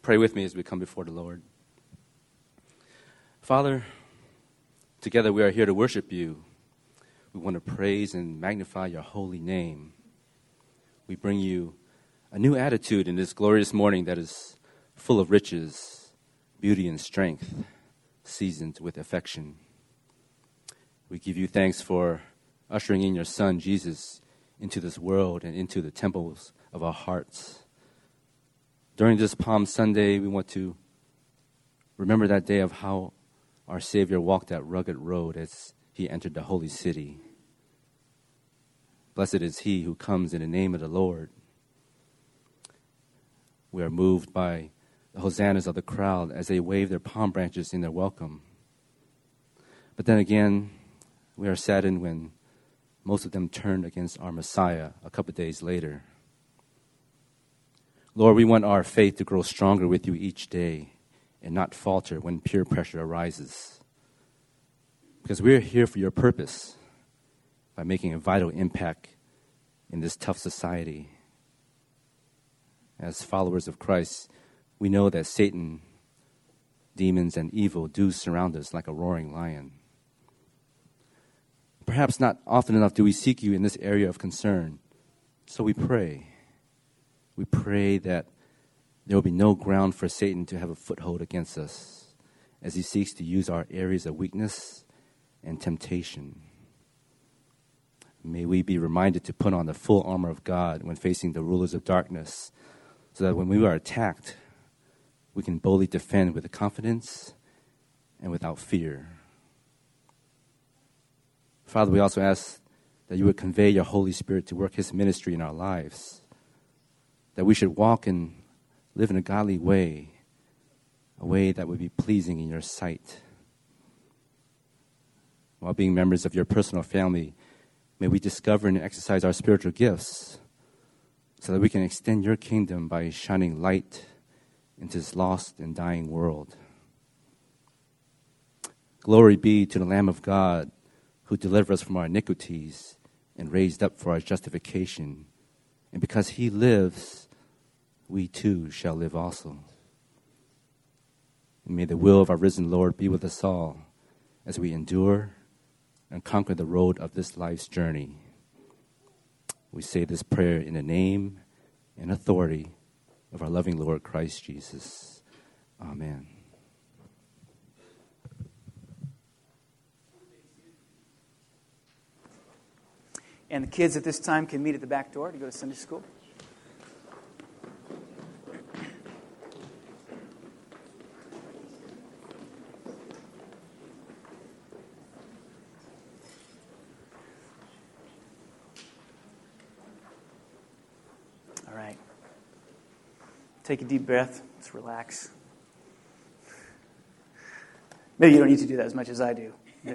pray with me as we come before the Lord. Father, together we are here to worship you. We want to praise and magnify your holy name. We bring you a new attitude in this glorious morning that is full of riches, beauty, and strength, seasoned with affection. We give you thanks for ushering in your Son, Jesus, into this world and into the temples of our hearts. During this Palm Sunday, we want to remember that day of how our Savior walked that rugged road as he entered the holy city. Blessed is he who comes in the name of the Lord. We are moved by the hosannas of the crowd as they wave their palm branches in their welcome. But then again, we are saddened when most of them turned against our Messiah a couple days later. Lord, we want our faith to grow stronger with you each day and not falter when peer pressure arises. Because we're here for your purpose by making a vital impact in this tough society. As followers of Christ, we know that Satan, demons, and evil do surround us like a roaring lion. Perhaps not often enough do we seek you in this area of concern. So we pray. We pray that there will be no ground for Satan to have a foothold against us as he seeks to use our areas of weakness and temptation. May we be reminded to put on the full armor of God when facing the rulers of darkness, so that when we are attacked, we can boldly defend with confidence and without fear. Father, we also ask that you would convey your Holy Spirit to work his ministry in our lives, that we should walk and live in a godly way, a way that would be pleasing in your sight. While being members of your personal family, may we discover and exercise our spiritual gifts so that we can extend your kingdom by shining light into this lost and dying world. Glory be to the Lamb of God who delivered us from our iniquities and raised up for our justification. And because he lives, we too shall live also. And may the will of our risen Lord be with us all as we endure and conquer the road of this life's journey. We say this prayer in the name and authority of our loving Lord Christ Jesus. Amen. And the kids at this time can meet at the back door to go to Sunday school. All right. Take a deep breath. Let's relax. Maybe you don't need to do that as much as I do.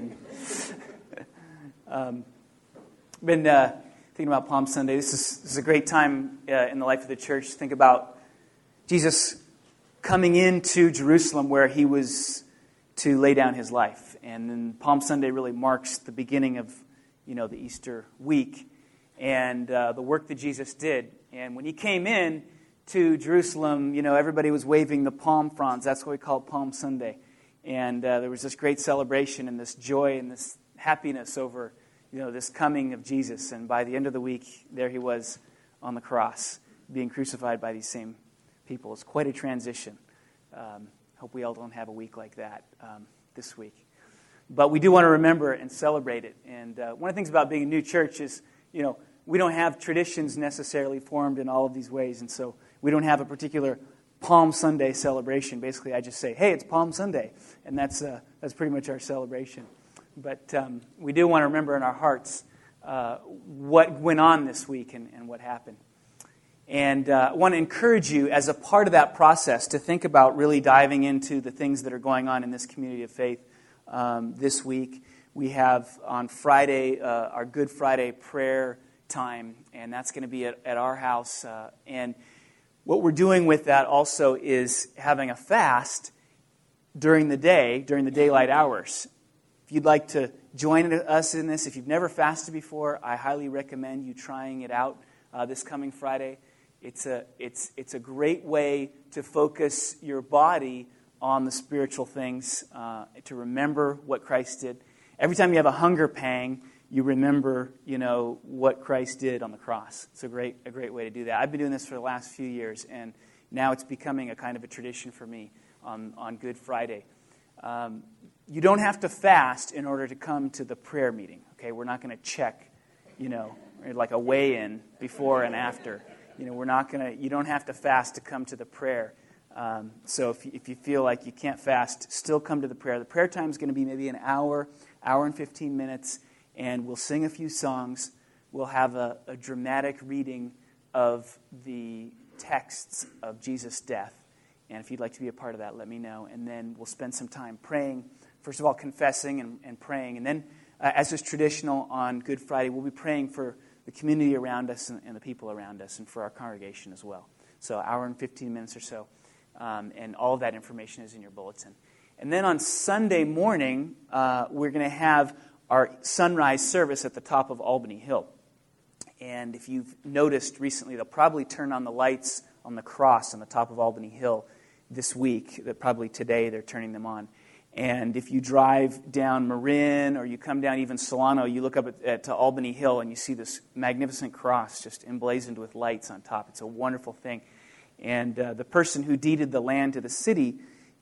Been thinking about Palm Sunday. This is a great time in the life of the church to think about Jesus coming into Jerusalem where he was to lay down his life. And then Palm Sunday really marks the beginning of, the Easter week and the work that Jesus did. And when he came in to Jerusalem, everybody was waving the palm fronds. That's what we call Palm Sunday. And there was this great celebration and this joy and this happiness over this coming of Jesus. And by the end of the week, there he was on the cross, being crucified by these same people. It's quite a transition. Hope we all don't have a week like that this week. But we do want to remember and celebrate it. And one of the things about being a new church is, we don't have traditions necessarily formed in all of these ways. And so we don't have a particular Palm Sunday celebration. Basically, I just say, hey, it's Palm Sunday. And that's pretty much our celebration. But we do want to remember in our hearts what went on this week and what happened. And I want to encourage you as a part of that process to think about really diving into the things that are going on in this community of faith this week. We have on Friday our Good Friday prayer time, and that's going to be at our house. And what we're doing with that also is having a fast during the day, during the daylight hours. If you'd like to join us in this, if you've never fasted before, I highly recommend you trying it out this coming Friday. It's a great way to focus your body on the spiritual things, to remember what Christ did. Every time you have a hunger pang, you remember, what Christ did on the cross. It's a great way to do that. I've been doing this for the last few years, and now it's becoming a kind of a tradition for me on Good Friday. You don't have to fast in order to come to the prayer meeting. Okay, we're not going to check, like a weigh-in before and after. We're not going to. You don't have to fast to come to the prayer. So if you feel like you can't fast, still come to the prayer. The prayer time is going to be maybe an hour and 15 minutes, and we'll sing a few songs. We'll have a dramatic reading of the texts of Jesus' death. And if you'd like to be a part of that, let me know. And then we'll spend some time praying. First of all, confessing and praying. And then, as is traditional on Good Friday, we'll be praying for the community around us and the people around us and for our congregation as well. So hour and 15 minutes or so. And all of that information is in your bulletin. And then on Sunday morning, we're going to have our sunrise service at the top of Albany Hill. And if you've noticed recently, they'll probably turn on the lights on the cross on the top of Albany Hill this week. That probably today they're turning them on. And if you drive down Marin or you come down even Solano, you look up at Albany Hill and you see this magnificent cross just emblazoned with lights on top. It's a wonderful thing. And the person who deeded the land to the city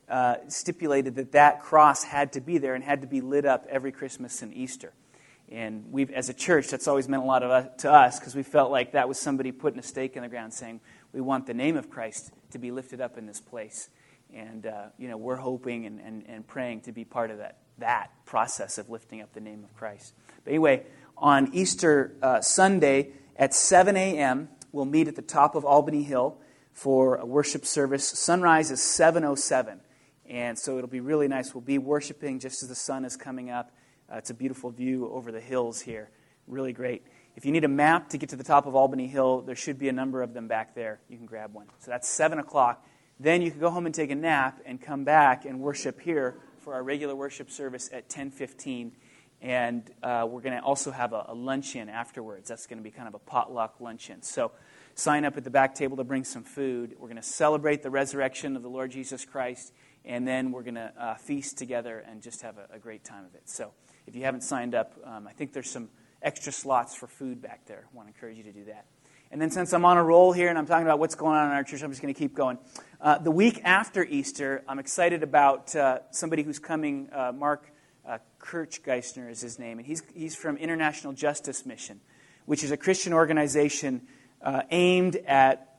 stipulated that cross had to be there and had to be lit up every Christmas and Easter. And we've, as a church, that's always meant a lot to us because we felt like that was somebody putting a stake in the ground saying, we want the name of Christ to be lifted up in this place. And, we're hoping and praying to be part of that process of lifting up the name of Christ. But anyway, on Easter Sunday at 7 a.m., we'll meet at the top of Albany Hill for a worship service. Sunrise is 7:07, and so it'll be really nice. We'll be worshiping just as the sun is coming up. It's a beautiful view over the hills here. Really great. If you need a map to get to the top of Albany Hill, there should be a number of them back there. You can grab one. So that's 7 o'clock. Then you can go home and take a nap and come back and worship here for our regular worship service at 10:15. And we're going to also have a luncheon afterwards. That's going to be kind of a potluck luncheon. So sign up at the back table to bring some food. We're going to celebrate the resurrection of the Lord Jesus Christ, and then we're going to feast together and just have a great time of it. So if you haven't signed up, I think there's some extra slots for food back there. I want to encourage you to do that. And then since I'm on a roll here and I'm talking about what's going on in our church, I'm just going to keep going. The week after Easter, I'm excited about somebody who's coming. Mark Kirchgeisner is his name, and he's from International Justice Mission, which is a Christian organization aimed at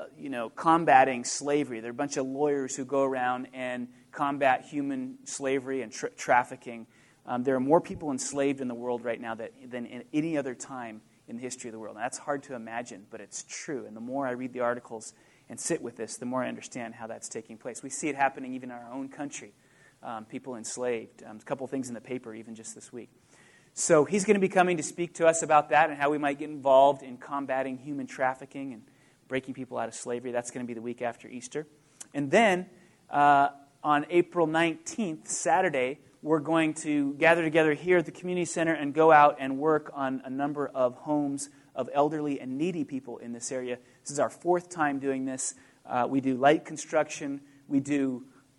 combating slavery. They're a bunch of lawyers who go around and combat human slavery and trafficking. There are more people enslaved in the world right now than in any other time in the history of the world. And that's hard to imagine, but it's true. And the more I read the articles and sit with this, the more I understand how that's taking place. We see it happening even in our own country. People enslaved. A couple things in the paper even just this week. So he's going to be coming to speak to us about that and how we might get involved in combating human trafficking and breaking people out of slavery. That's going to be the week after Easter. And then on April 19th, Saturday, we're going to gather together here at the community center and go out and work on a number of homes of elderly and needy people in this area. This is our 4th time doing this. We do light construction. We do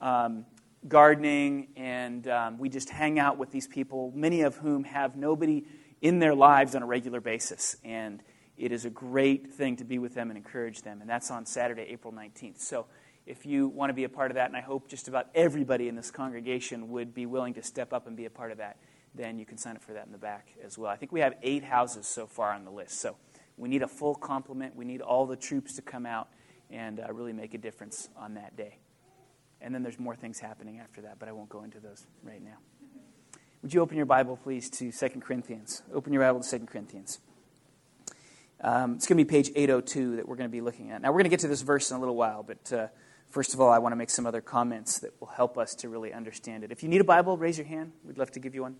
gardening, and we just hang out with these people, many of whom have nobody in their lives on a regular basis. And it is a great thing to be with them and encourage them. And that's on Saturday, April 19th. So if you want to be a part of that, and I hope just about everybody in this congregation would be willing to step up and be a part of that, then you can sign up for that in the back as well. I think we have 8 houses so far on the list. So we need a full complement. We need all the troops to come out and really make a difference on that day. And then there's more things happening after that, but I won't go into those right now. Would you open your Bible, please, to 2 Corinthians? Open your Bible to 2 Corinthians. It's going to be page 802 that we're going to be looking at. Now, we're going to get to this verse in a little while, but first of all, I want to make some other comments that will help us to really understand it. If you need a Bible, raise your hand. We'd love to give you one.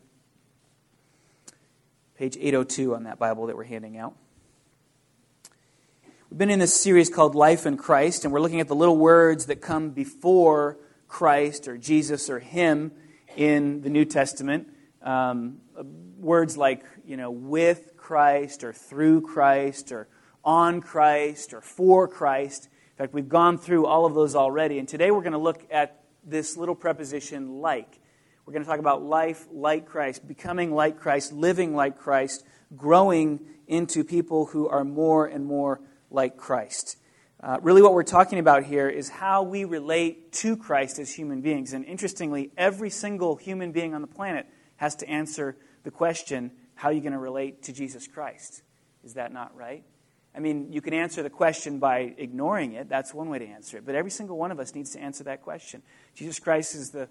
Page 802 on that Bible that we're handing out. We've been in this series called Life in Christ, and we're looking at the little words that come before Christ or Jesus or Him in the New Testament. Words like, with Christ or through Christ or on Christ or for Christ. In fact, we've gone through all of those already, and today we're going to look at this little preposition, like. We're going to talk about life like Christ, becoming like Christ, living like Christ, growing into people who are more and more like Christ. Really what we're talking about here is how we relate to Christ as human beings. And interestingly, every single human being on the planet has to answer the question, how are you going to relate to Jesus Christ? Is that not right? I mean, you can answer the question by ignoring it. That's one way to answer it. But every single one of us needs to answer that question. Jesus Christ is the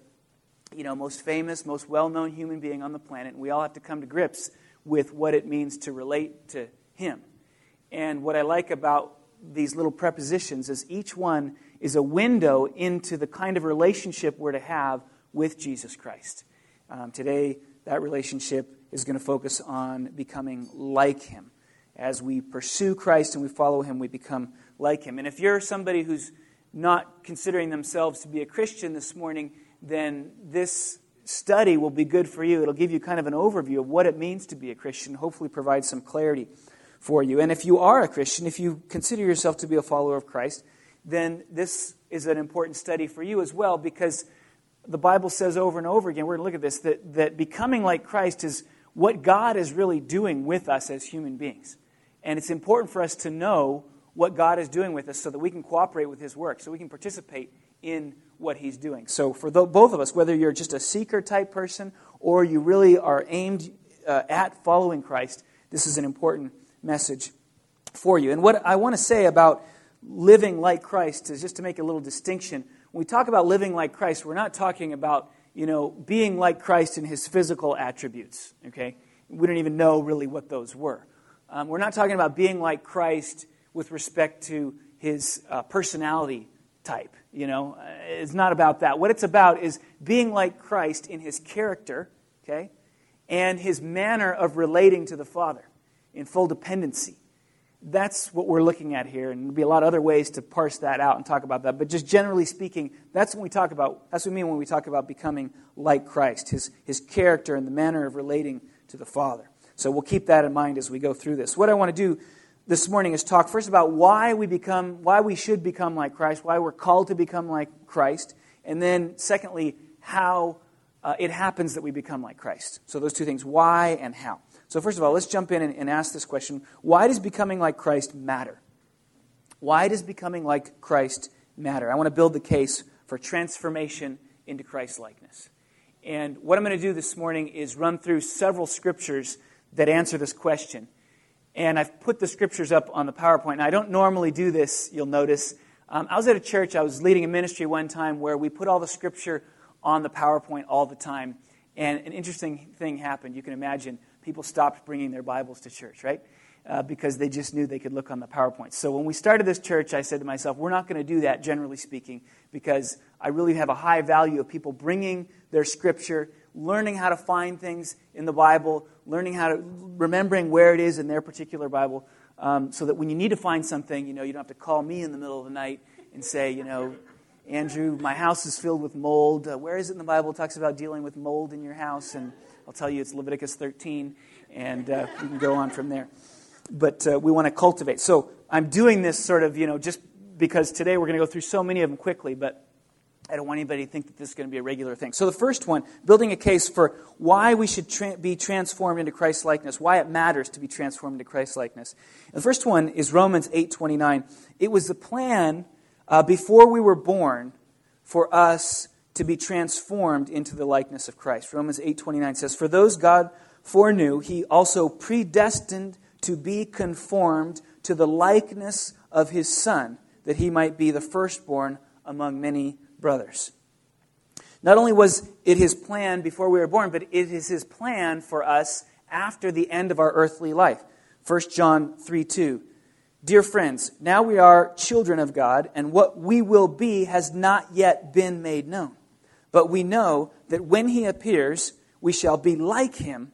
most famous, most well-known human being on the planet. And we all have to come to grips with what it means to relate to Him. And what I like about these little prepositions is each one is a window into the kind of relationship we're to have with Jesus Christ. Today, that relationship is going to focus on becoming like Him. As we pursue Christ and we follow Him, we become like Him. And if you're somebody who's not considering themselves to be a Christian this morning, then this study will be good for you. It'll give you kind of an overview of what it means to be a Christian, hopefully provide some clarity for you. And if you are a Christian, if you consider yourself to be a follower of Christ, then this is an important study for you as well, because the Bible says over and over again, we're going to look at this, that becoming like Christ is what God is really doing with us as human beings. And it's important for us to know what God is doing with us so that we can cooperate with His work, so we can participate in what He's doing. So for both of us, whether you're just a seeker-type person or you really are aimed at following Christ, this is an important message for you. And what I want to say about living like Christ is just to make a little distinction. When we talk about living like Christ, we're not talking about, being like Christ in His physical attributes, okay? We don't even know really what those were. We're not talking about being like Christ with respect to His personality type, It's not about that. What it's about is being like Christ in His character, okay? And His manner of relating to the Father in full dependency. That's what we're looking at here, and there'll be a lot of other ways to parse that out and talk about that. But just generally speaking, that's what we talk about. That's what we mean when we talk about becoming like Christ, His character and the manner of relating to the Father. So we'll keep that in mind as we go through this. What I want to do this morning is talk first about why we should become like Christ, why we're called to become like Christ, and then secondly, how it happens that we become like Christ. So those two things, why and how. So first of all, let's jump in and ask this question. Why does becoming like Christ matter? Why does becoming like Christ matter? I want to build the case for transformation into Christ-likeness. And what I'm going to do this morning is run through several scriptures that answer this question. And I've put the scriptures up on the PowerPoint. Now, I don't normally do this, you'll notice. I was at a church, I was leading a ministry one time where we put all the scripture on the PowerPoint all the time. And an interesting thing happened. You can imagine people stopped bringing their Bibles to church, right? Because they just knew they could look on the PowerPoint. So when we started this church, I said to myself, we're not going to do that, generally speaking, because I really have a high value of people bringing their scripture, learning how to find things in the Bible, remembering where it is in their particular Bible, so that when you need to find something, you don't have to call me in the middle of the night and say, Andrew, my house is filled with mold. Where is it in the Bible it talks about dealing with mold in your house? And I'll tell you it's Leviticus 13, and we can go on from there. But we want to cultivate. So I'm doing this sort of, just because today we're going to go through so many of them quickly, but I don't want anybody to think that this is going to be a regular thing. So the first one, building a case for why we should be transformed into Christ-likeness, why it matters to be transformed into Christ-likeness. And the first one is Romans 8:29. It was the plan before we were born for us to be transformed into the likeness of Christ. Romans 8:29 says, "For those God foreknew, He also predestined to be conformed to the likeness of His Son, that He might be the firstborn among many brothers." Not only was it His plan before we were born, but it is His plan for us after the end of our earthly life. 1 John 3:2. "Dear friends, now we are children of God, and what we will be has not yet been made known. But we know that when He appears, we shall be like Him,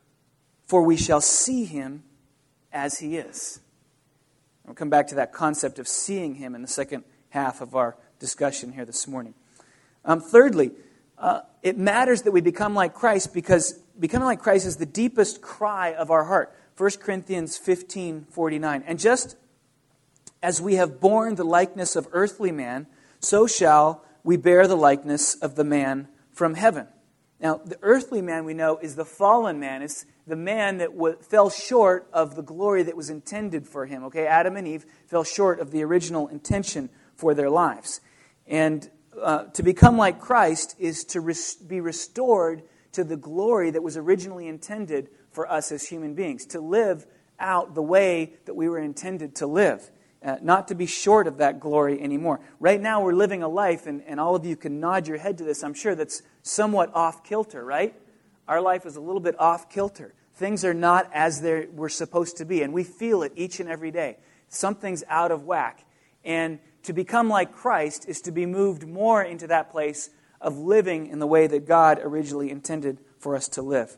for we shall see Him as He is." We'll come back to that concept of seeing Him in the second half of our discussion here this morning. Thirdly, it matters that we become like Christ because becoming like Christ is the deepest cry of our heart. 1 Corinthians 15:49. And just As we have borne the likeness of earthly man, so shall we bear the likeness of the man from heaven. Now, the earthly man, we know, is the fallen man. It's the man that fell short of the glory that was intended for him. Okay, Adam and Eve fell short of the original intention for their lives. And to become like Christ is to be restored to the glory that was originally intended for us as human beings, to live out the way that we were intended to live. Not to be short of that glory anymore. Right now we're living a life, and all of you can nod your head to this, I'm sure, that's somewhat off-kilter, right? Our life is a little bit off-kilter. Things are not as they were supposed to be, and we feel it each and every day. Something's out of whack. And to become like Christ is to be moved more into that place of living in the way that God originally intended for us to live.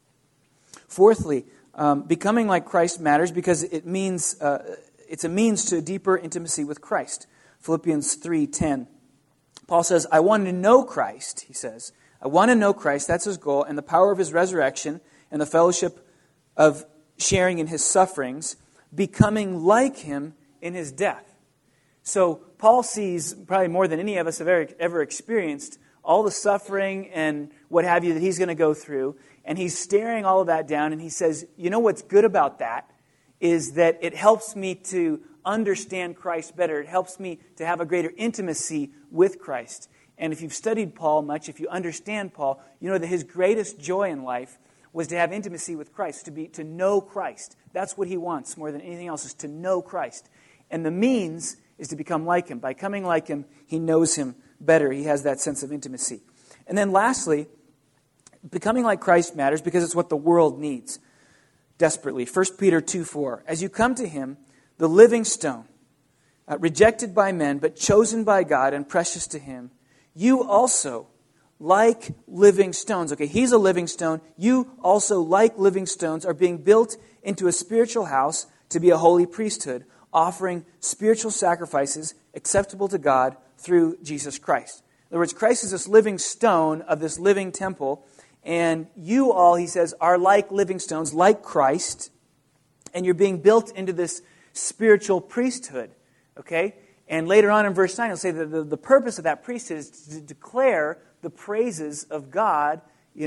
Fourthly, becoming like Christ matters because it means... it's a means to a deeper intimacy with Christ. Philippians 3:10. Paul says, I want to know Christ, he says. I want to know Christ, that's his goal, and the power of his resurrection and the fellowship of sharing in his sufferings, becoming like him in his death. So Paul sees, probably more than any of us have ever experienced, all the suffering and what have you that he's going to go through, and he's staring all of that down, and he says, you know what's good about that? Is that it helps me to understand Christ better. It helps me to have a greater intimacy with Christ. And if you've studied Paul much, if you understand Paul, you know that his greatest joy in life was to have intimacy with Christ, to know Christ. That's what he wants more than anything else, is to know Christ. And the means is to become like him. By coming like him, he knows him better. He has that sense of intimacy. And then lastly, becoming like Christ matters because it's what the world needs desperately. 1 Peter 2:4. As you come to him, the living stone, rejected by men, but chosen by God and precious to him, you also, like living stones. Okay, he's a living stone. You also, like living stones, are being built into a spiritual house to be a holy priesthood, offering spiritual sacrifices acceptable to God through Jesus Christ. In other words, Christ is this living stone of this living temple. And you all, he says, are like living stones, like Christ, and you're being built into this spiritual priesthood, okay? And later on in verse 9, he'll say that the purpose of that priesthood is to declare the praises of God,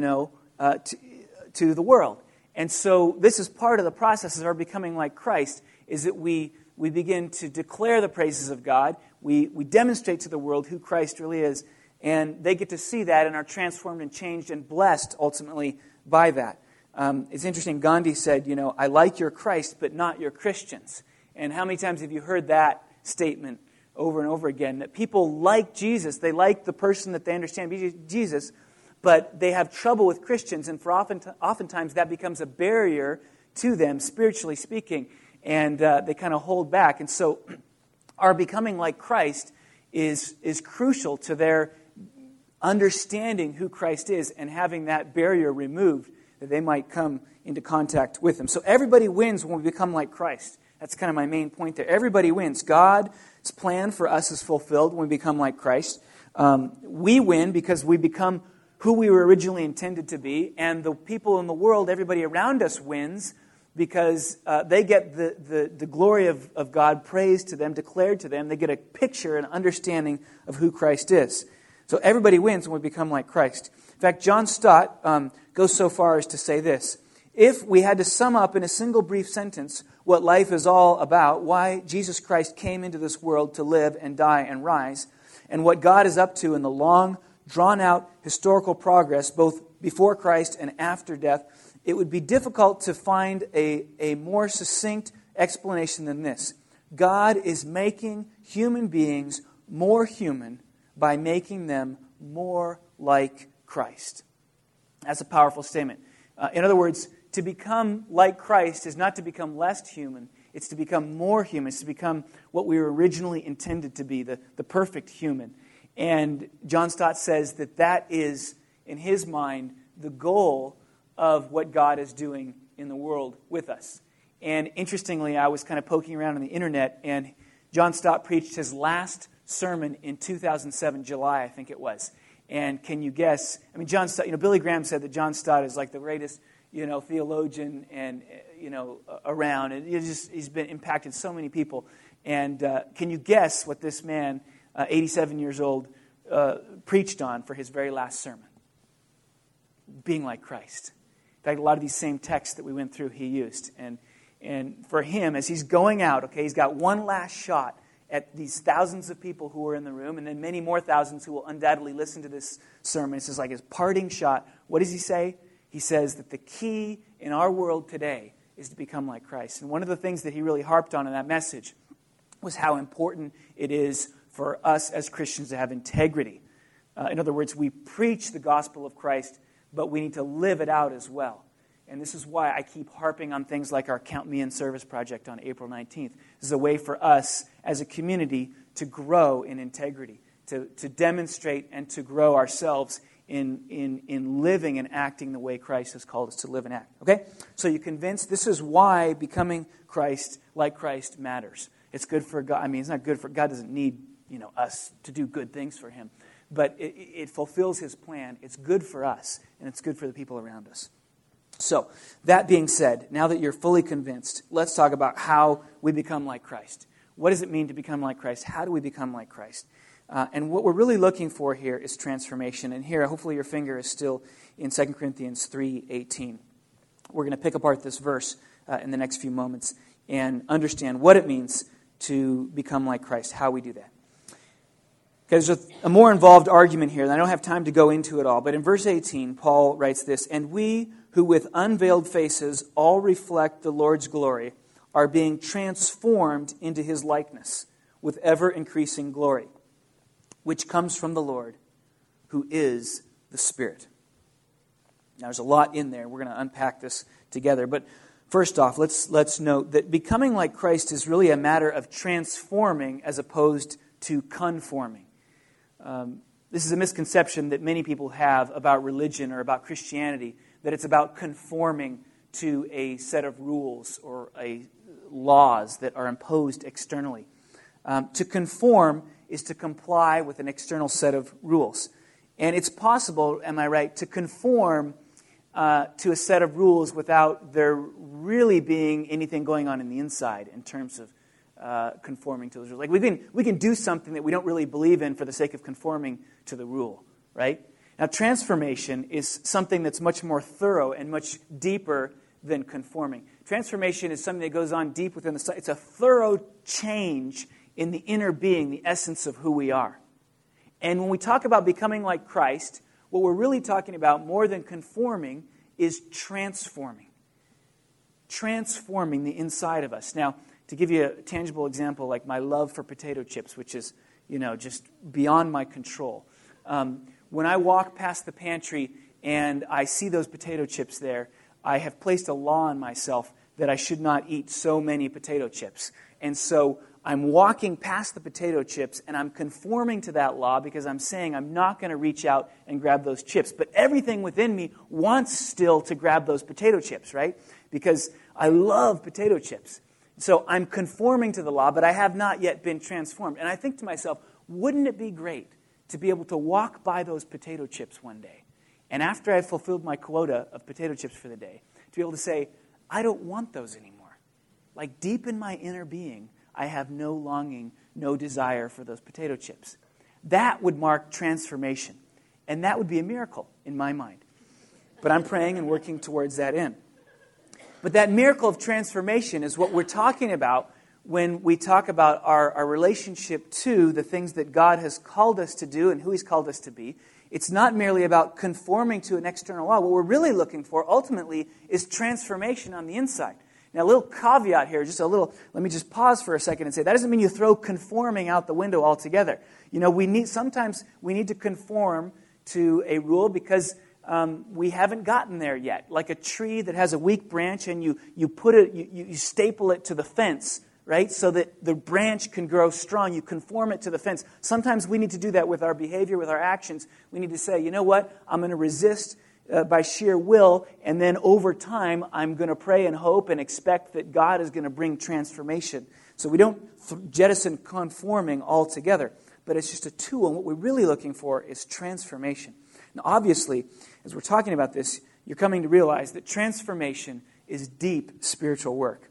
to the world. And so this is part of the process of our becoming like Christ, is that we begin to declare the praises of God. We demonstrate to the world who Christ really is. And they get to see that and are transformed and changed and blessed ultimately by that. It's interesting, Gandhi said, I like your Christ, but not your Christians. And how many times have you heard that statement over and over again? That people like Jesus, they like the person that they understand be Jesus, but they have trouble with Christians, and for oftentimes that becomes a barrier to them, spiritually speaking, and they kind of hold back. And so our becoming like Christ is crucial to their understanding who Christ is and having that barrier removed that they might come into contact with him. So everybody wins when we become like Christ. That's kind of my main point there. Everybody wins. God's plan for us is fulfilled when we become like Christ. We win because we become who we were originally intended to be, and the people in the world, everybody around us wins because they get the glory of God praised to them, declared to them. They get a picture, an understanding of who Christ is. So everybody wins when we become like Christ. In fact, John Stott goes so far as to say this: if we had to sum up in a single brief sentence what life is all about, why Jesus Christ came into this world to live and die and rise, and what God is up to in the long, drawn-out historical progress, both before Christ and after death, it would be difficult to find a more succinct explanation than this. God is making human beings more human by making them more like Christ. That's a powerful statement. In other words, to become like Christ is not to become less human. It's to become more human. It's to become what we were originally intended to be, the perfect human. And John Stott says that is, in his mind, the goal of what God is doing in the world with us. And interestingly, I was kind of poking around on the internet, and John Stott preached his last sermon in 2007, July, I think it was. And can you guess? I mean, John Stott, Billy Graham said that John Stott is like the greatest, theologian and, around. And he's been impacted so many people. And can you guess what this man, 87 years old, preached on for his very last sermon? Being like Christ. In fact, a lot of these same texts that we went through, he used. And for him, as he's going out, okay, he's got one last shot at these thousands of people who are in the room, and then many more thousands who will undoubtedly listen to this sermon. This is like his parting shot. What does he say? He says that the key in our world today is to become like Christ. And one of the things that he really harped on in that message was how important it is for us as Christians to have integrity. In other words, we preach the gospel of Christ, but we need to live it out as well. And this is why I keep harping on things like our Count Me In service project on April 19th. This is a way for us as a community to grow in integrity, to demonstrate and to grow ourselves in living and acting the way Christ has called us to live and act. Okay? So you're convinced this is why becoming Christ, like Christ, matters. It's good for God. I mean, it's not good for God. Doesn't need us to do good things for Him, but it fulfills His plan. It's good for us, and it's good for the people around us. So, that being said, now that you're fully convinced, let's talk about how we become like Christ. What does it mean to become like Christ? How do we become like Christ? And what we're really looking for here is transformation. And here, hopefully your finger is still in 2 Corinthians 3:18. We're going to pick apart this verse in the next few moments and understand what it means to become like Christ, how we do that. There's a more involved argument here, and I don't have time to go into it all. But in verse 18, Paul writes this, "And we who with unveiled faces all reflect the Lord's glory are being transformed into His likeness with ever-increasing glory, which comes from the Lord, who is the Spirit." Now, there's a lot in there. We're going to unpack this together. But first off, let's note that becoming like Christ is really a matter of transforming as opposed to conforming. This is a misconception that many people have about religion or about Christianity, that it's about conforming to a set of rules or laws that are imposed externally. To conform is to comply with an external set of rules. And it's possible, am I right, to conform to a set of rules without there really being anything going on in the inside in terms of conforming to those rules. Like we can do something that we don't really believe in for the sake of conforming to the rule, right? Now, transformation is something that's much more thorough and much deeper than conforming. Transformation is something that goes on deep within the soul. It's a thorough change in the inner being, the essence of who we are. And when we talk about becoming like Christ, what we're really talking about more than conforming is transforming. Transforming the inside of us. Now, to give you a tangible example, like my love for potato chips, which is, just beyond my control. When I walk past the pantry and I see those potato chips there, I have placed a law on myself that I should not eat so many potato chips. And so I'm walking past the potato chips and I'm conforming to that law because I'm saying I'm not going to reach out and grab those chips. But everything within me wants still to grab those potato chips, right? Because I love potato chips. So I'm conforming to the law, but I have not yet been transformed. And I think to myself, wouldn't it be great to be able to walk by those potato chips one day, and after I've fulfilled my quota of potato chips for the day, to be able to say, I don't want those anymore. Like deep in my inner being, I have no longing, no desire for those potato chips. That would mark transformation. And that would be a miracle in my mind. But I'm praying and working towards that end. But that miracle of transformation is what we're talking about when we talk about our relationship to the things that God has called us to do and who He's called us to be. It's not merely about conforming to an external law. What we're really looking for, ultimately, is transformation on the inside. Now, a little caveat here, let me just pause for a second and say, that doesn't mean you throw conforming out the window altogether. Sometimes we need to conform to a rule because we haven't gotten there yet. Like a tree that has a weak branch and you staple it to the fence, right? So that the branch can grow strong. You conform it to the fence. Sometimes we need to do that with our behavior, with our actions. We need to say, you know what? I'm going to resist by sheer will, and then over time, I'm going to pray and hope and expect that God is going to bring transformation. So we don't jettison conforming altogether, but it's just a tool, and what we're really looking for is transformation. Now, obviously, as we're talking about this, you're coming to realize that transformation is deep spiritual work.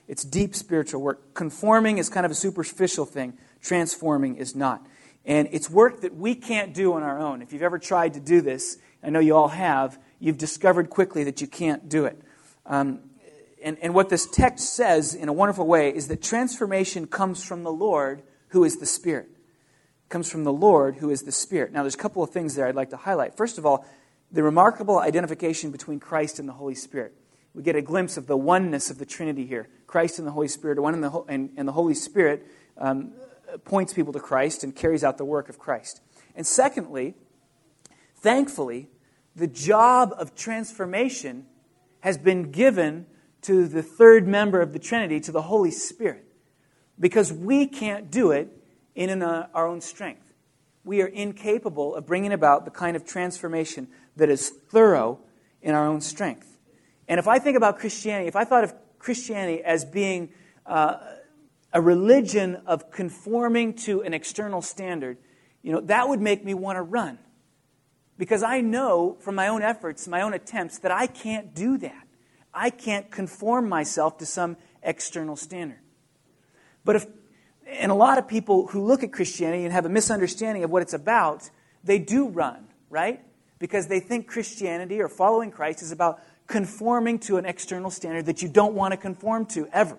It's deep spiritual work. Conforming is kind of a superficial thing. Transforming is not. And it's work that we can't do on our own. If you've ever tried to do this, I know you all have, you've discovered quickly that you can't do it. And what this text says in a wonderful way is that transformation comes from the Lord, who is the Spirit. It comes from the Lord, who is the Spirit. Now, there's a couple of things there I'd like to highlight. First of all, the remarkable identification between Christ and the Holy Spirit. We get a glimpse of the oneness of the Trinity here. Christ and the Holy Spirit are one, and the Holy Spirit points people to Christ and carries out the work of Christ. And secondly, thankfully, the job of transformation has been given to the third member of the Trinity, to the Holy Spirit, because we can't do it in our own strength. We are incapable of bringing about the kind of transformation that is thorough in our own strength. And if I think about Christianity, if I thought of Christianity as being a religion of conforming to an external standard, that would make me want to run. Because I know from my own efforts, my own attempts, that I can't do that. I can't conform myself to some external standard. And a lot of people who look at Christianity and have a misunderstanding of what it's about, they do run, right? Because they think Christianity or following Christ is about conforming to an external standard that you don't want to conform to ever.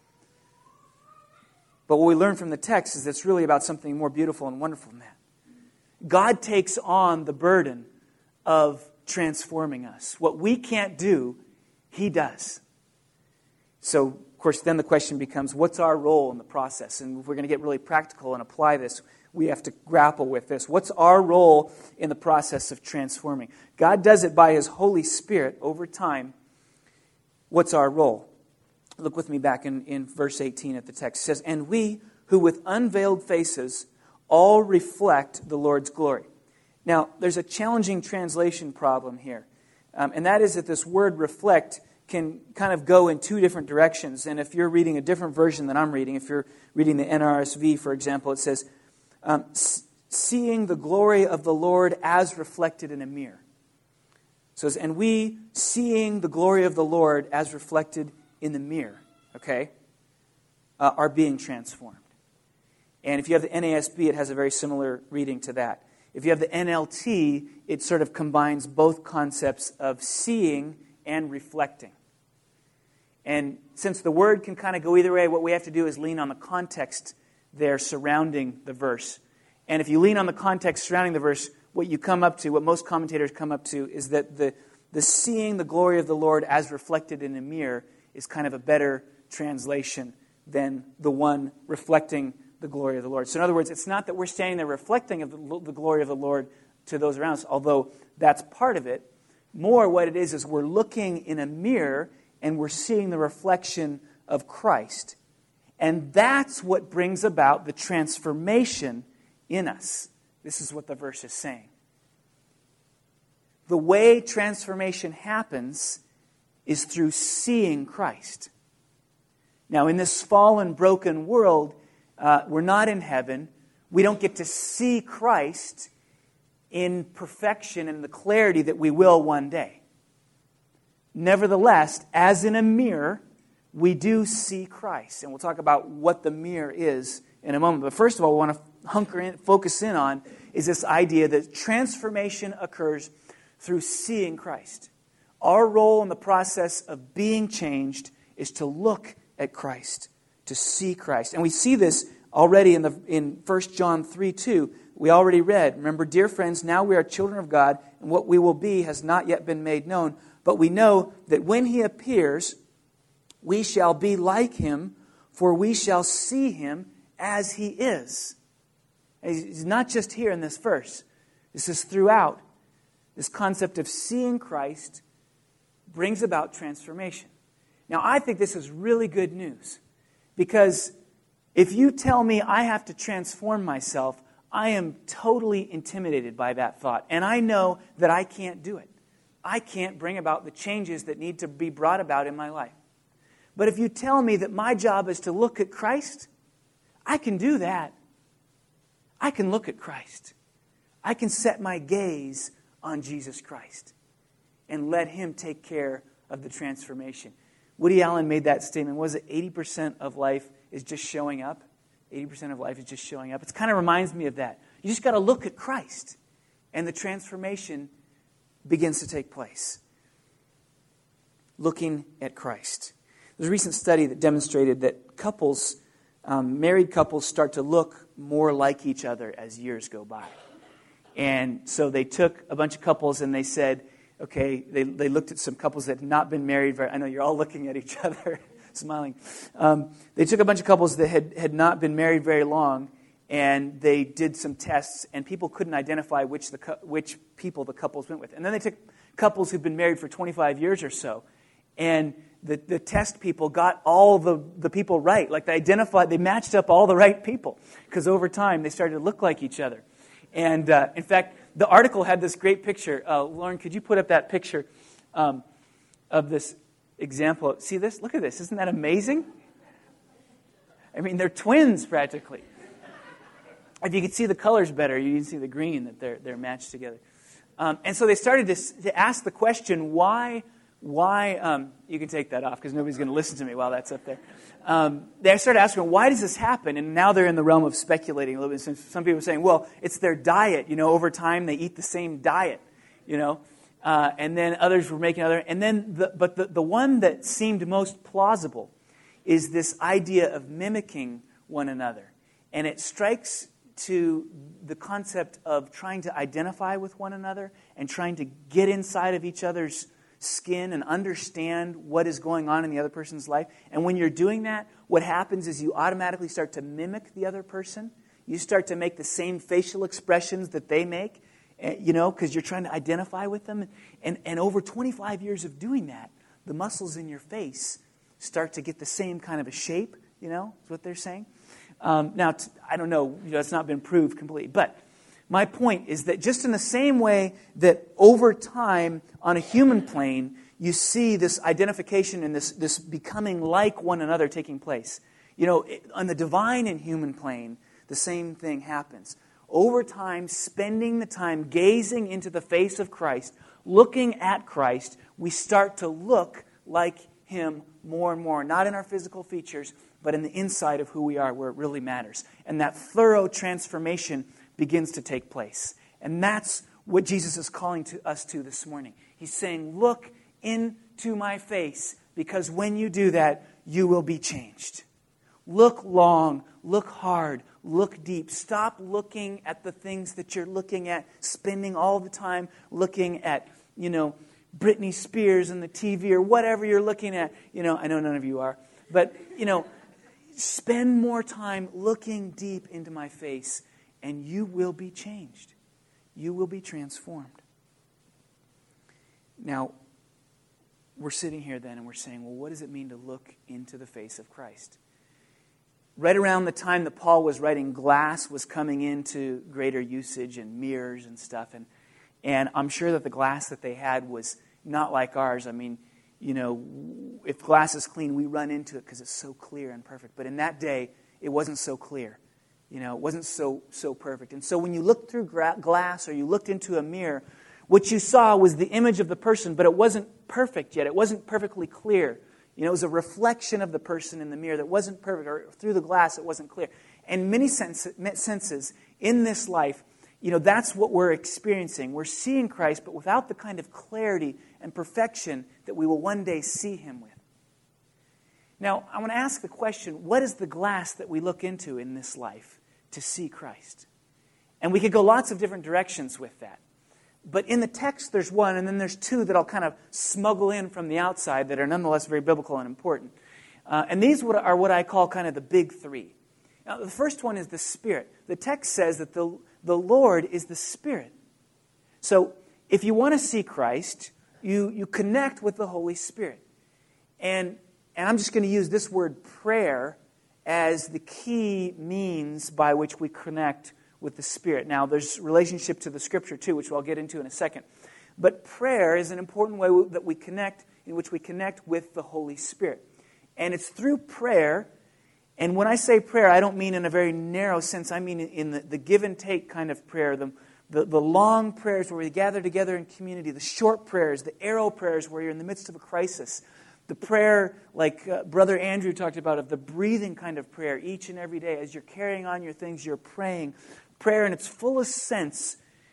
But what we learn from the text is it's really about something more beautiful and wonderful than that. God takes on the burden of transforming us. What we can't do, He does. So, of course, then the question becomes, what's our role in the process? And if we're going to get really practical and apply this, we have to grapple with this. What's our role in the process of transforming? God does it by His Holy Spirit over time. What's our role? Look with me back in verse 18 at the text. It says, "And we who with unveiled faces all reflect the Lord's glory." Now, there's a challenging translation problem here. And that is that this word reflect can kind of go in two different directions. And if you're reading a different version than I'm reading, if you're reading the NRSV, for example, it says, seeing the glory of the Lord as reflected in a mirror. So it says, and we seeing the glory of the Lord as reflected in the mirror, okay, are being transformed. And if you have the NASB, it has a very similar reading to that. If you have the NLT, it sort of combines both concepts of seeing and reflecting. And since the word can kind of go either way, what we have to do is lean on the context there surrounding the verse. And if you lean on the context surrounding the verse, what you come up to, what most commentators come up to, is that the seeing the glory of the Lord as reflected in a mirror is kind of a better translation than the one reflecting the glory of the Lord. So in other words, it's not that we're standing there reflecting of the glory of the Lord to those around us, although that's part of it. More what it is we're looking in a mirror and we're seeing the reflection of Christ. And that's what brings about the transformation in us. This is what the verse is saying. The way transformation happens is through seeing Christ. Now, in this fallen, broken world, we're not in heaven. We don't get to see Christ in perfection and the clarity that we will one day. Nevertheless, as in a mirror, we do see Christ. And we'll talk about what the mirror is in a moment. But first of all, we want to focus in on is this idea that transformation occurs through seeing Christ. Our role in the process of being changed is to look at Christ, to see Christ. And we see this already in 1 John 3:2. We already read, remember, dear friends, now we are children of God, and what we will be has not yet been made known. But we know that when He appears, we shall be like Him, for we shall see Him as He is. And He's not just here in this verse. This is throughout. This concept of seeing Christ brings about transformation. Now, I think this is really good news, because if you tell me I have to transform myself, I am totally intimidated by that thought. And I know that I can't do it. I can't bring about the changes that need to be brought about in my life. But if you tell me that my job is to look at Christ, I can do that. I can look at Christ. I can set my gaze on Jesus Christ and let Him take care of the transformation. Woody Allen made that statement. Was it 80% of life is just showing up? 80% of life is just showing up. It kind of reminds me of that. You just got to look at Christ, and the transformation begins to take place. Looking at Christ. There's a recent study that demonstrated that couples, married couples, start to look more like each other as years go by. And so they took a bunch of couples and they said, okay, they looked at some couples that had not been married I know you're all looking at each other, smiling. They took a bunch of couples that had not been married very long, and they did some tests, and people couldn't identify which people the couples went with. And then they took couples who'd been married for 25 years or so, and the test people got all the people right. Like they matched up all the right people, because over time they started to look like each other. And in fact, the article had this great picture. Lauren, could you put up that picture of this example? See this? Look at this. Isn't that amazing? I mean, they're twins practically. If you could see the colors better, you can see the green that they're matched together. And so they started to ask the question, why? You can take that off because nobody's going to listen to me while that's up there. They started asking, why does this happen? And now they're in the realm of speculating a little bit. Some people are saying, well, it's their diet. Over time they eat the same diet. And then others were making other. And then, the one that seemed most plausible is this idea of mimicking one another, and it strikes to the concept of trying to identify with one another and trying to get inside of each other's skin and understand what is going on in the other person's life. And when you're doing that, what happens is you automatically start to mimic the other person. You start to make the same facial expressions that they make, because you're trying to identify with them. And over 25 years of doing that, the muscles in your face start to get the same kind of a shape, is what they're saying. Now, I don't know, it's not been proved completely, but my point is that just in the same way that over time on a human plane, you see this identification and this becoming like one another taking place. On the divine and human plane, the same thing happens. Over time, spending the time gazing into the face of Christ, looking at Christ, we start to look like Him more and more. Not in our physical features, but in the inside of who we are, where it really matters. And that thorough transformation begins to take place. And that's what Jesus is calling us to this morning. He's saying, look into my face, because when you do that, you will be changed. Look long, look hard, look deep. Stop looking at the things that you're looking at, spending all the time looking at, Britney Spears and the TV or whatever you're looking at. I know none of you are. But, spend more time looking deep into my face, and you will be changed. You will be transformed. Now, we're sitting here then and we're saying, well, what does it mean to look into the face of Christ? Right around the time that Paul was writing, glass was coming into greater usage, and mirrors and stuff. And I'm sure that the glass that they had was not like ours. I mean, if glass is clean, we run into it because it's so clear and perfect. But in that day, it wasn't so clear. It wasn't so perfect. And so when you looked through glass or you looked into a mirror, what you saw was the image of the person, but it wasn't perfect yet. It wasn't perfectly clear. It was a reflection of the person in the mirror that wasn't perfect, or through the glass it wasn't clear. In many senses, in this life, that's what we're experiencing. We're seeing Christ, but without the kind of clarity and perfection that we will one day see Him with. Now, I want to ask the question, what is the glass that we look into in this life to see Christ? And we could go lots of different directions with that. But in the text, there's one, and then there's two that I'll kind of smuggle in from the outside that are nonetheless very biblical and important. And these are what I call kind of the big three. Now, the first one is the Spirit. The text says that the Lord is the Spirit. So if you want to see Christ, you connect with the Holy Spirit. And I'm just going to use this word prayer as the key means by which we connect with the Spirit. Now, there's relationship to the Scripture too, which I'll get into in a second. But prayer is an important way that we connect, in which we connect with the Holy Spirit. And it's through prayer. And when I say prayer, I don't mean in a very narrow sense. I mean in the give and take kind of prayer, the long prayers where we gather together in community, the short prayers, the arrow prayers where you're in the midst of a crisis, The prayer, like Brother Andrew talked about, of the breathing kind of prayer each and every day. As you're carrying on your things, you're praying. Prayer in its fullest sense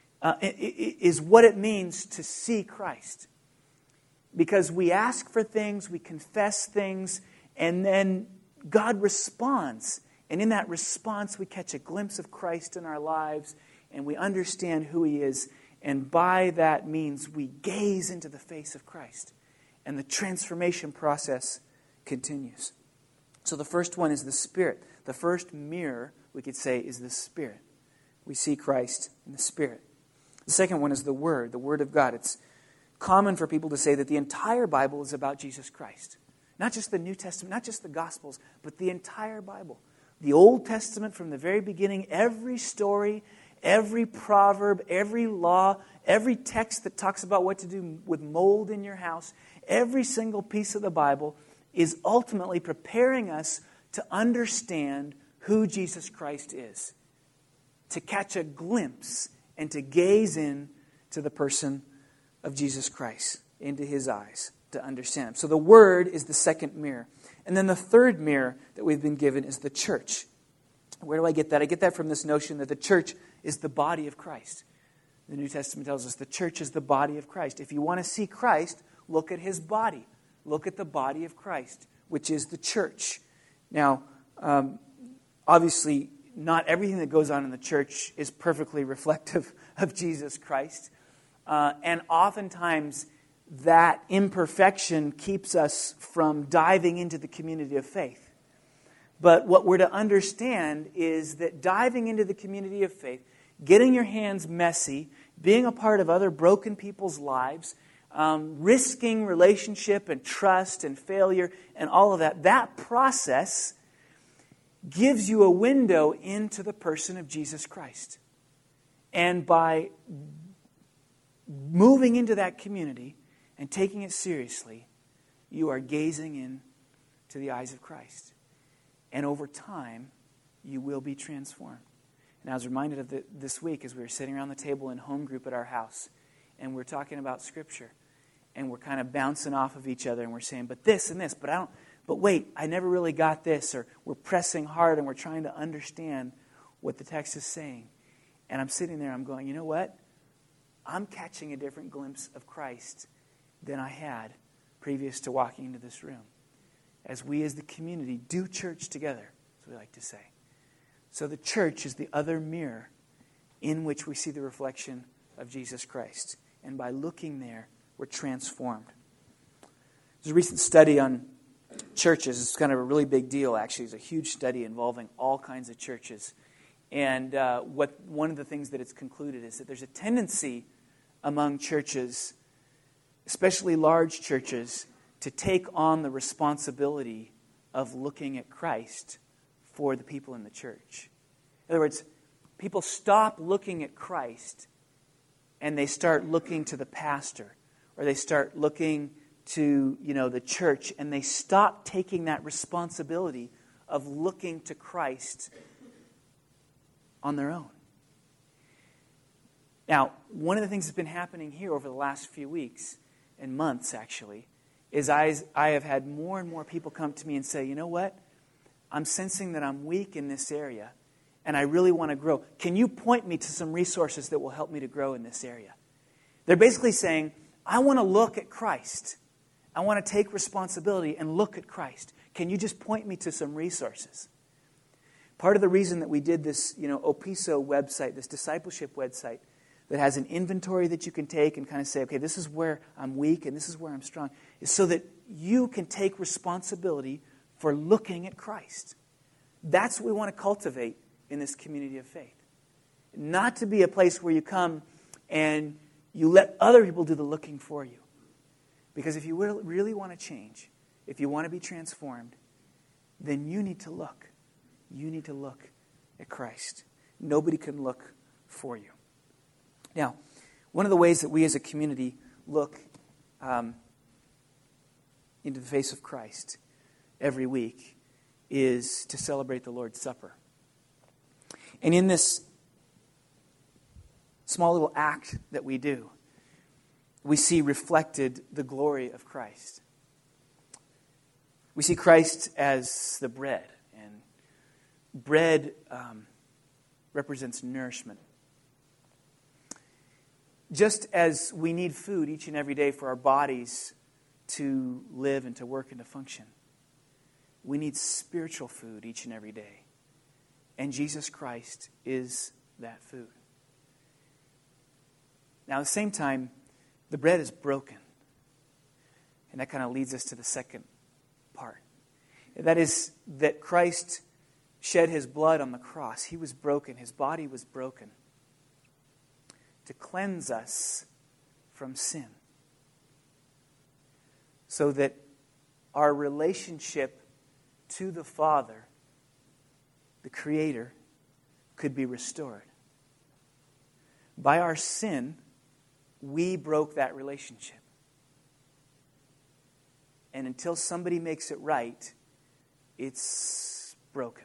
is what it means to see Christ. Because we ask for things, we confess things, and then God responds. And in that response, we catch a glimpse of Christ in our lives, and we understand who He is. And by that means, we gaze into the face of Christ. And the transformation process continues. So the first one is the Spirit. The first mirror, we could say, is the Spirit. We see Christ in the Spirit. The second one is the Word of God. It's common for people to say that the entire Bible is about Jesus Christ. Not just the New Testament, not just the Gospels, but the entire Bible. The Old Testament from the very beginning, every story, every proverb, every law, every text that talks about what to do with mold in your house, every single piece of the Bible is ultimately preparing us to understand who Jesus Christ is, to catch a glimpse and to gaze in to the person of Jesus Christ, into His eyes, to understand Him. So the Word is the second mirror. And then the third mirror that we've been given is the church. Where do I get that? I get that from this notion that the church is the body of Christ. The New Testament tells us the church is the body of Christ. If you want to see Christ, look at His body. Look at the body of Christ, which is the church. Now, obviously, not everything that goes on in the church is perfectly reflective of Jesus Christ. And oftentimes, that imperfection keeps us from diving into the community of faith. But what we're to understand is that diving into the community of faith, getting your hands messy, being a part of other broken people's lives, risking relationship and trust and failure and all of that, that process gives you a window into the person of Jesus Christ. And by moving into that community and taking it seriously, you are gazing into the eyes of Christ. And over time, you will be transformed. And I was reminded of this week as we were sitting around the table in home group at our house, and we're talking about Scripture, and we're kind of bouncing off of each other, and we're saying, but this and this, but wait, I never really got this, or we're pressing hard and we're trying to understand what the text is saying. And I'm sitting there, I'm going, you know what? I'm catching a different glimpse of Christ than I had previous to walking into this room. As we as the community do church together, as we like to say. So the church is the other mirror in which we see the reflection of Jesus Christ. And by looking there, we're transformed. There's a recent study on churches. It's kind of a really big deal, actually. It's a huge study involving all kinds of churches. And one of the things that it's concluded is that there's a tendency among churches, especially large churches, to take on the responsibility of looking at Christ for the people in the church. In other words, people stop looking at Christ and they start looking to the pastor, or they start looking to, the church, and they stop taking that responsibility of looking to Christ on their own. Now, one of the things that's been happening here over the last few weeks and months, actually, is I have had more and more people come to me and say, you know what? I'm sensing that I'm weak in this area, and I really want to grow. Can you point me to some resources that will help me to grow in this area? They're basically saying, I want to look at Christ. I want to take responsibility and look at Christ. Can you just point me to some resources? Part of the reason that we did this, Opiso website, this discipleship website, that has an inventory that you can take and kind of say, okay, this is where I'm weak and this is where I'm strong, is so that you can take responsibility for looking at Christ. That's what we want to cultivate in this community of faith. Not to be a place where you come and you let other people do the looking for you. Because if you really want to change, if you want to be transformed, then you need to look. You need to look at Christ. Nobody can look for you. Now, one of the ways that we as a community look into the face of Christ every week is to celebrate the Lord's Supper. And in this small little act that we do, we see reflected the glory of Christ. We see Christ as the bread, and bread represents nourishment. Just as we need food each and every day for our bodies to live and to work and to function, we need spiritual food each and every day. And Jesus Christ is that food. Now, at the same time, the bread is broken. And that kind of leads us to the second part. And that is that Christ shed his blood on the cross. He was broken. His body was broken to cleanse us from sin, so that our relationship to the Father, the Creator, could be restored. By our sin, we broke that relationship. And until somebody makes it right, it's broken.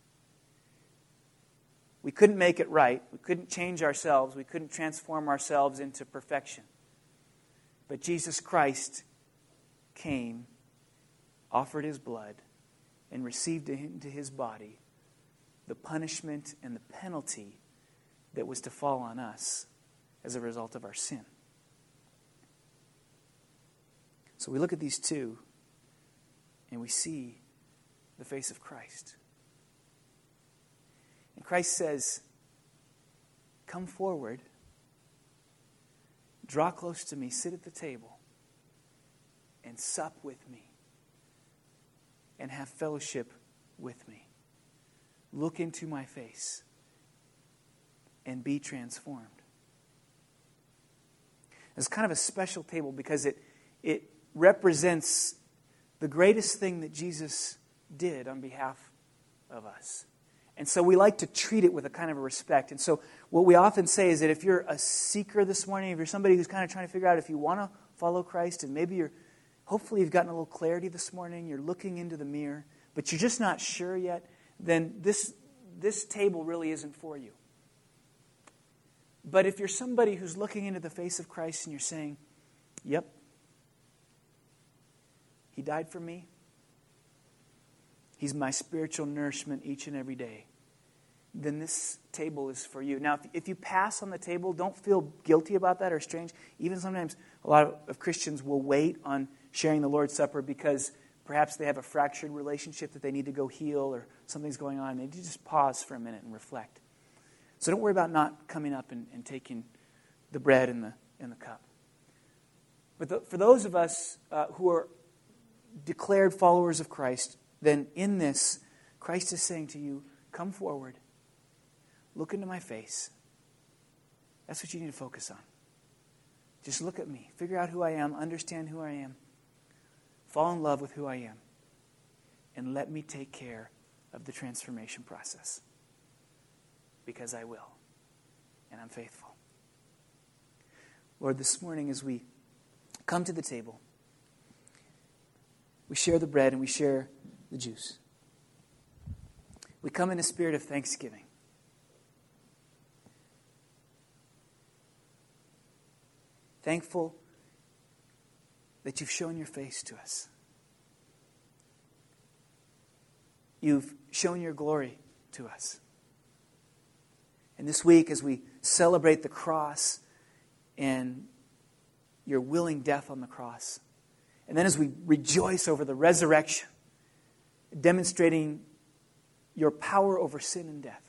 We couldn't make it right. We couldn't change ourselves. We couldn't transform ourselves into perfection. But Jesus Christ came, offered his blood, and received into his body the punishment and the penalty that was to fall on us as a result of our sin. So we look at these two, and we see the face of Christ. And Christ says, come forward, draw close to me, sit at the table, and sup with me, and have fellowship with me. Look into my face, and be transformed. It's kind of a special table because it represents the greatest thing that Jesus did on behalf of us. And so we like to treat it with a kind of a respect. And so what we often say is that if you're a seeker this morning, if you're somebody who's kind of trying to figure out if you want to follow Christ, and maybe hopefully you've gotten a little clarity this morning, you're looking into the mirror, but you're just not sure yet, then this table really isn't for you. But if you're somebody who's looking into the face of Christ and you're saying, yep, he died for me. He's my spiritual nourishment each and every day. Then this table is for you. Now, if you pass on the table, don't feel guilty about that or strange. Even sometimes a lot of Christians will wait on sharing the Lord's Supper because perhaps they have a fractured relationship that they need to go heal or something's going on. They need to just pause for a minute and reflect. So don't worry about not coming up and taking the bread and the cup. But for those of us who are declared followers of Christ, then in this, Christ is saying to you, come forward, look into my face. That's what you need to focus on. Just look at me. Figure out who I am. Understand who I am. Fall in love with who I am. And let me take care of the transformation process. Because I will. And I'm faithful. Lord, this morning as we come to the table, we share the bread and we share the juice. We come in a spirit of thanksgiving. Thankful that you've shown your face to us. You've shown your glory to us. And this week, as we celebrate the cross and your willing death on the cross, and then as we rejoice over the resurrection, demonstrating your power over sin and death,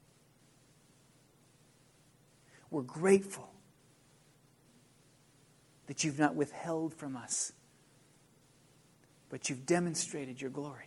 we're grateful that you've not withheld from us, but you've demonstrated your glory.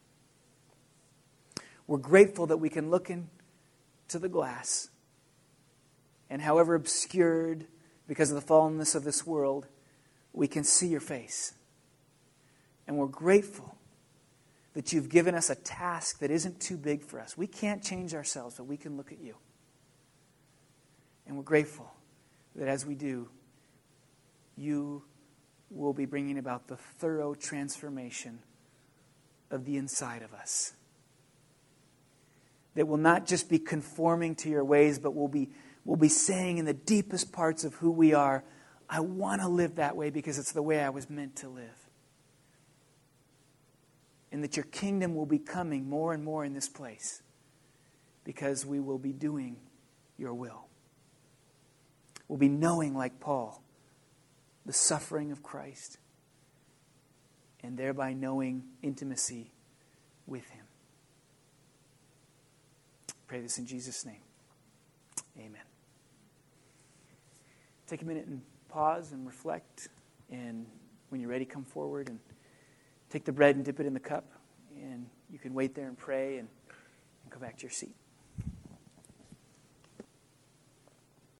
We're grateful that we can look into the glass, and however obscured because of the fallenness of this world, we can see your face. And we're grateful that you've given us a task that isn't too big for us. We can't change ourselves, but we can look at you. And we're grateful that as we do, you will be bringing about the thorough transformation of the inside of us. That will not just be conforming to your ways, but will be saying in the deepest parts of who we are, I want to live that way because it's the way I was meant to live. and that your kingdom will be coming more and more in this place because we will be doing your will. We'll be knowing, like Paul, the suffering of Christ, and thereby knowing intimacy with him. Pray this in Jesus' name. Amen. Take a minute and pause and reflect, and when you're ready, come forward and take the bread and dip it in the cup, and you can wait there and pray and go back to your seat.